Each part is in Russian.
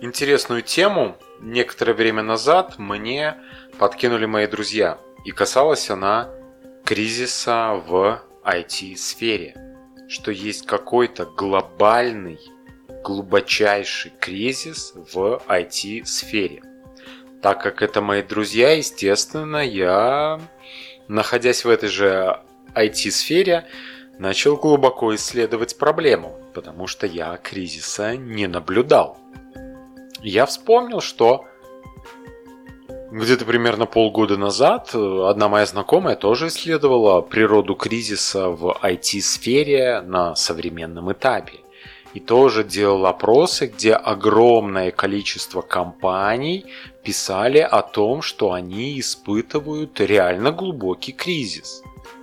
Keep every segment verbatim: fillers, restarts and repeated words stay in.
Интересную тему некоторое время назад мне подкинули мои друзья. И касалась она кризиса в ай ти-сфере. Что есть какой-то глобальный, глубочайший кризис в ай ти-сфере. Так как это мои друзья, естественно, я, находясь в этой же ай ти-сфере, начал глубоко исследовать проблему, потому что я кризиса не наблюдал. Я вспомнил, что где-то примерно полгода назад одна моя знакомая тоже исследовала природу кризиса в ай ти-сфере на современном этапе. И тоже делал опросы, где огромное количество компаний писали о том, что они испытывают реально глубокий кризис.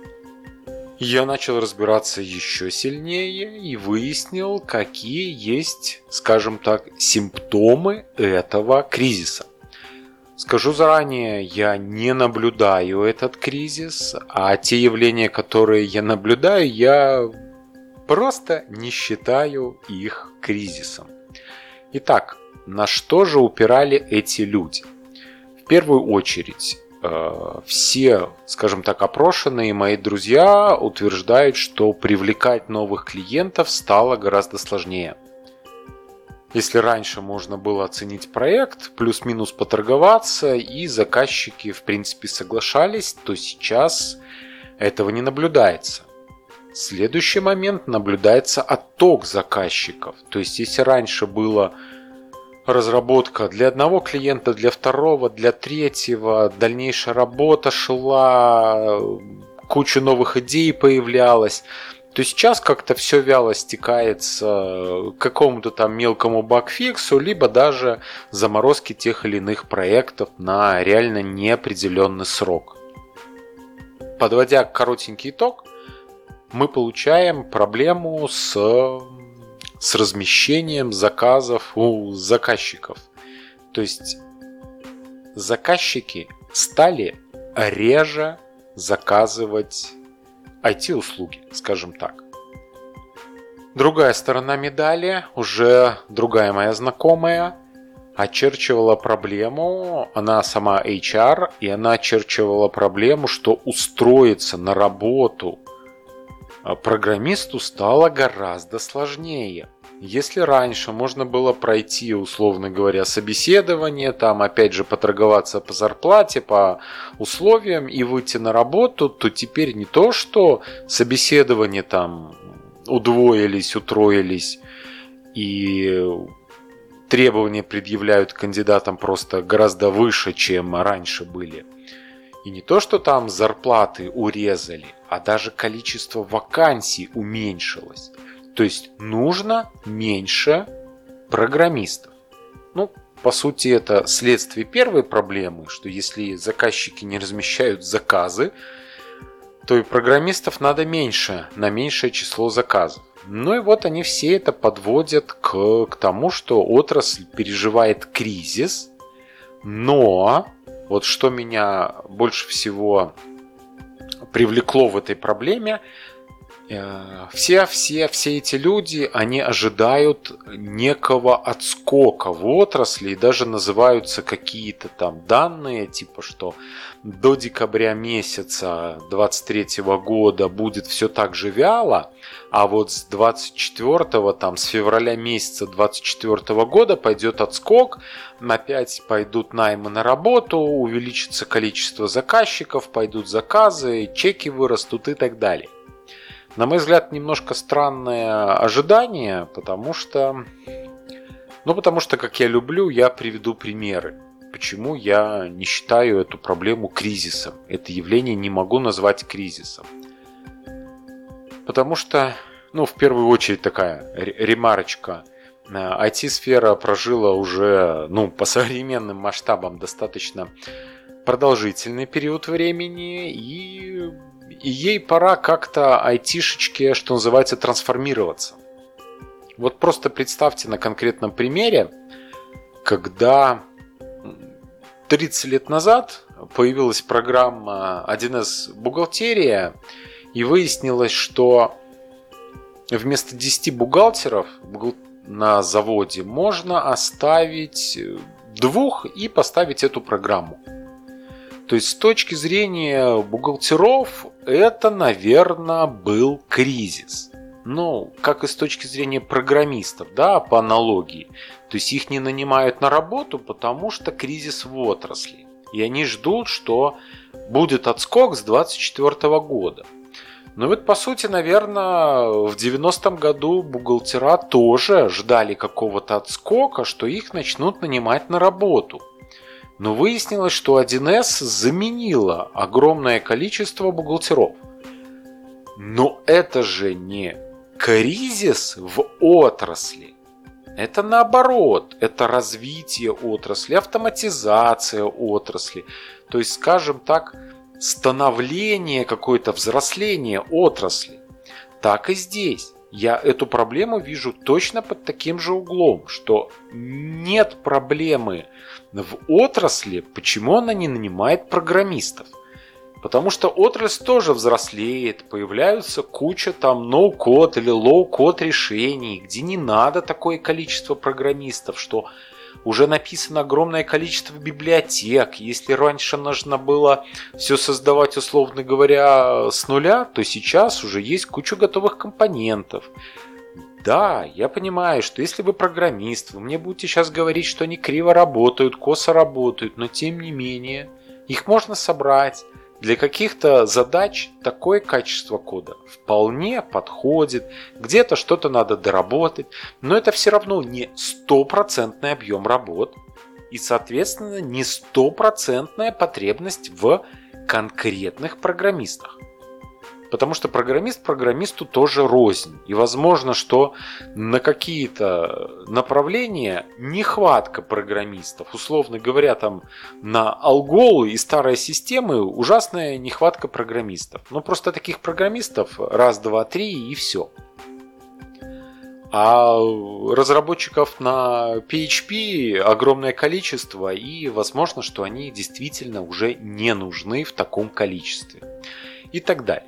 Я начал разбираться еще сильнее и выяснил, какие есть, скажем так, симптомы этого кризиса. Скажу заранее, я не наблюдаю этот кризис, а те явления, которые я наблюдаю, я просто не считаю их кризисом. Итак, на что же упирали эти люди? В первую очередь, все, скажем так, опрошенные мои друзья утверждают, что привлекать новых клиентов стало гораздо сложнее. Если раньше можно было оценить проект, плюс-минус поторговаться, и заказчики в принципе соглашались, то сейчас этого не наблюдается. Следующий момент, наблюдается отток заказчиков. То есть если раньше было разработка для одного клиента, для второго, для третьего, дальнейшая работа шла, куча новых идей появлялась, то сейчас как-то все вяло стекается к какому-то там мелкому багфиксу, либо даже заморозке тех или иных проектов на реально неопределенный срок. Подводя коротенький итог, мы получаем проблему с, с размещением заказов у заказчиков. То есть заказчики стали реже заказывать ай ти-услуги, скажем так. Другая сторона медали, уже другая моя знакомая, очерчивала проблему, она сама эйч ар, и она очерчивала проблему, что устроиться на работу программисту стало гораздо сложнее. Если раньше можно было пройти, условно говоря, собеседование, там опять же поторговаться по зарплате, по условиям и выйти на работу, то теперь не то, что собеседования там удвоились, утроились и требования предъявляют кандидатам просто гораздо выше, чем раньше были. И не то, что там зарплаты урезали, а даже количество вакансий уменьшилось. То есть нужно меньше программистов. Ну, по сути, это следствие первой проблемы, что если заказчики не размещают заказы, то и программистов надо меньше, на меньшее число заказов. Ну и вот они все это подводят к, к тому, что отрасль переживает кризис, но вот что меня больше всего привлекло в этой проблеме, все, все, все эти люди, они ожидают некого отскока в отрасли и даже называются какие-то там данные, типа что до декабря месяца двадцать третьего года будет все так же вяло, а вот с двадцать четвёртого, там, с февраля месяца двадцать четвёртого года пойдет отскок, опять пойдут наймы на работу, увеличится количество заказчиков, пойдут заказы, чеки вырастут и так далее. На мой взгляд, немножко странное ожидание, потому что, ну, потому что, как я люблю, я приведу примеры. Почему я не считаю эту проблему кризисом? Это явление не могу назвать кризисом. Потому что, ну, в первую очередь такая ремарочка. ай ти-сфера прожила уже, ну, по современным масштабам достаточно продолжительный период времени, и... И ей пора как-то айтишечке, что называется, трансформироваться. Вот просто представьте на конкретном примере, когда тридцать лет назад появилась программа один эс бухгалтерия, и выяснилось, что вместо десяти бухгалтеров, на заводе, можно оставить двух и поставить эту программу. То есть с точки зрения бухгалтеров это, наверное, был кризис. Ну, как и с точки зрения программистов, да, по аналогии. То есть их не нанимают на работу, потому что кризис в отрасли. И они ждут, что будет отскок с двадцать четвёртого года. Но вот по сути, наверное, в девяностом году бухгалтера тоже ждали какого-то отскока, что их начнут нанимать на работу. Но выяснилось, что один эс заменила огромное количество бухгалтеров. Но это же не кризис в отрасли. Это наоборот, это развитие отрасли, автоматизация отрасли. То есть, скажем так, становление, какое-то взросление отрасли. Так и здесь. Я эту проблему вижу точно под таким же углом, что нет проблемы в отрасли, почему она не нанимает программистов. Потому что отрасль тоже взрослеет, появляются куча там ноу-код или лоу-код решений, где не надо такое количество программистов, что уже написано огромное количество библиотек. Если раньше нужно было все создавать, условно говоря, с нуля, то сейчас уже есть куча готовых компонентов. Да, я понимаю, что если вы программист, вы мне будете сейчас говорить, что они криво работают, косо работают, но тем не менее их можно собрать. Для каких-то задач такое качество кода вполне подходит, где-то что-то надо доработать, но это все равно не стопроцентный объем работ и, соответственно, не стопроцентная потребность в конкретных программистах. Потому что программист программисту тоже рознь. И возможно, что на какие-то направления нехватка программистов. Условно говоря, там на Алголу и старые системы ужасная нехватка программистов. Но просто таких программистов раз, два, три и все. А разработчиков на пи эйч пи огромное количество. И возможно, что они действительно уже не нужны в таком количестве. И так далее.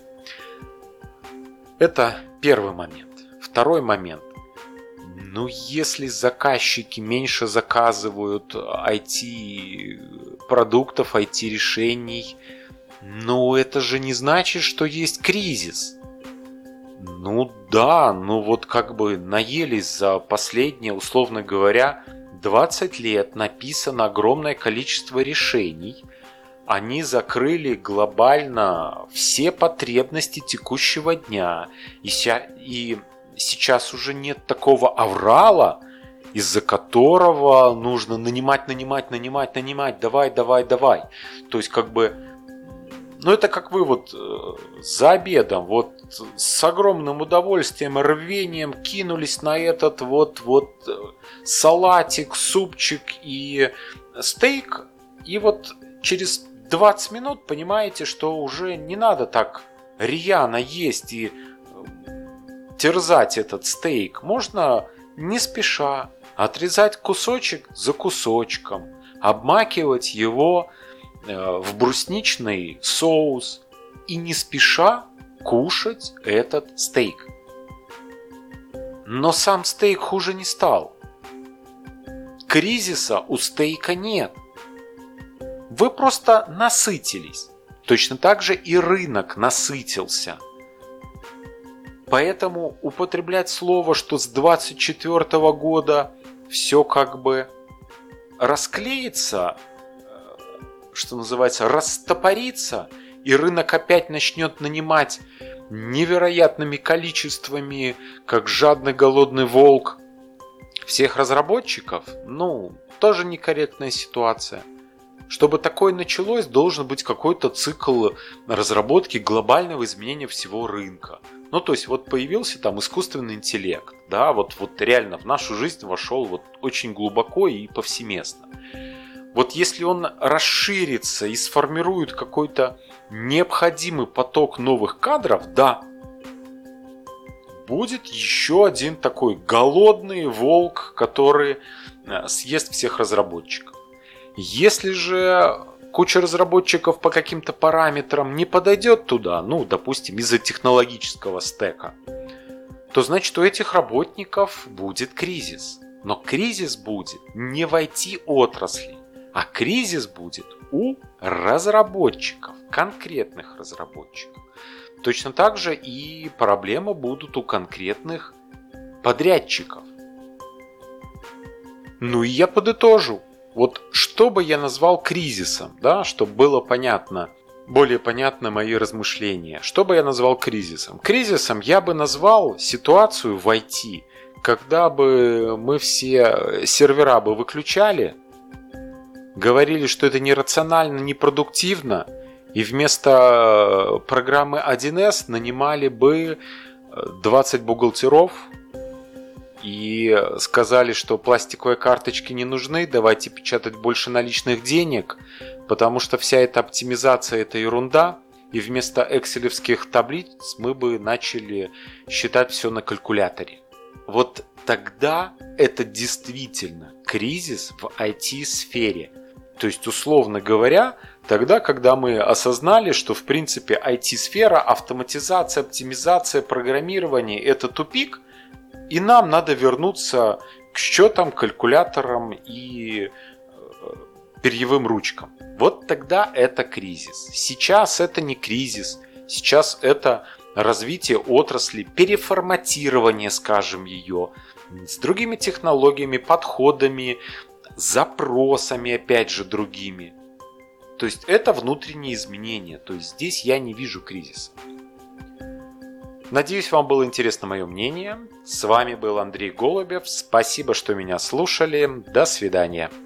Это первый момент. Второй момент. Ну, если заказчики меньше заказывают ай ти-продуктов, ай ти-решений, ну, это же не значит, что есть кризис. Ну, да, ну вот как бы наелись за последние, условно говоря, двадцать лет, написано огромное количество решений. Они закрыли глобально все потребности текущего дня. И, ся, и сейчас уже нет такого аврала, из-за которого нужно нанимать, нанимать, нанимать, нанимать, давай, давай, давай. То есть как бы, ну это как вы вот э, за обедом вот с огромным удовольствием, рвением кинулись на этот вот, вот э, салатик, супчик и стейк. И вот через двадцать минут понимаете, что уже не надо так рьяно есть и терзать этот стейк. Можно не спеша отрезать кусочек за кусочком, обмакивать его в брусничный соус и не спеша кушать этот стейк. Но сам стейк хуже не стал. Кризиса у стейка нет. Вы просто насытились. Точно так же и рынок насытился. Поэтому употреблять слово, что с двадцать четвёртого года все как бы расклеится, что называется, растопорится, и рынок опять начнет нанимать невероятными количествами, как жадный голодный волк, всех разработчиков, ну, тоже некорректная ситуация. Чтобы такое началось, должен быть какой-то цикл разработки глобального изменения всего рынка. Ну, то есть, вот появился там искусственный интеллект, да, вот, вот реально в нашу жизнь вошел вот очень глубоко и повсеместно. Вот если он расширится и сформирует какой-то необходимый поток новых кадров, да, будет еще один такой голодный волк, который съест всех разработчиков. Если же куча разработчиков по каким-то параметрам не подойдет туда, ну, допустим, из-за технологического стека, то значит у этих работников будет кризис. Но кризис будет не в ай ти-отрасли, а кризис будет у разработчиков, конкретных разработчиков. Точно так же и проблемы будут у конкретных подрядчиков. Ну и я подытожу. Вот что бы я назвал кризисом, да, чтобы было понятно, более понятно мои размышления. Что бы я назвал кризисом? Кризисом я бы назвал ситуацию в ай ти, когда бы мы все сервера бы выключали, говорили, что это нерационально, непродуктивно, и вместо программы один эс нанимали бы двадцать бухгалтеров и сказали, что пластиковые карточки не нужны, давайте печатать больше наличных денег, потому что вся эта оптимизация – это ерунда, и вместо экселевских таблиц мы бы начали считать все на калькуляторе. Вот тогда это действительно кризис в ай ти-сфере. То есть, условно говоря, тогда, когда мы осознали, что в принципе ай ти-сфера, автоматизация, оптимизация, программирование – это тупик, и нам надо вернуться к счетам, калькуляторам и перьевым ручкам. Вот тогда это кризис. Сейчас это не кризис. Сейчас это развитие отрасли, переформатирование, скажем, ее с другими технологиями, подходами, запросами, опять же, другими. То есть это внутренние изменения. То есть здесь я не вижу кризиса. Надеюсь, вам было интересно мое мнение. С вами был Андрей Голубев. Спасибо, что меня слушали. До свидания.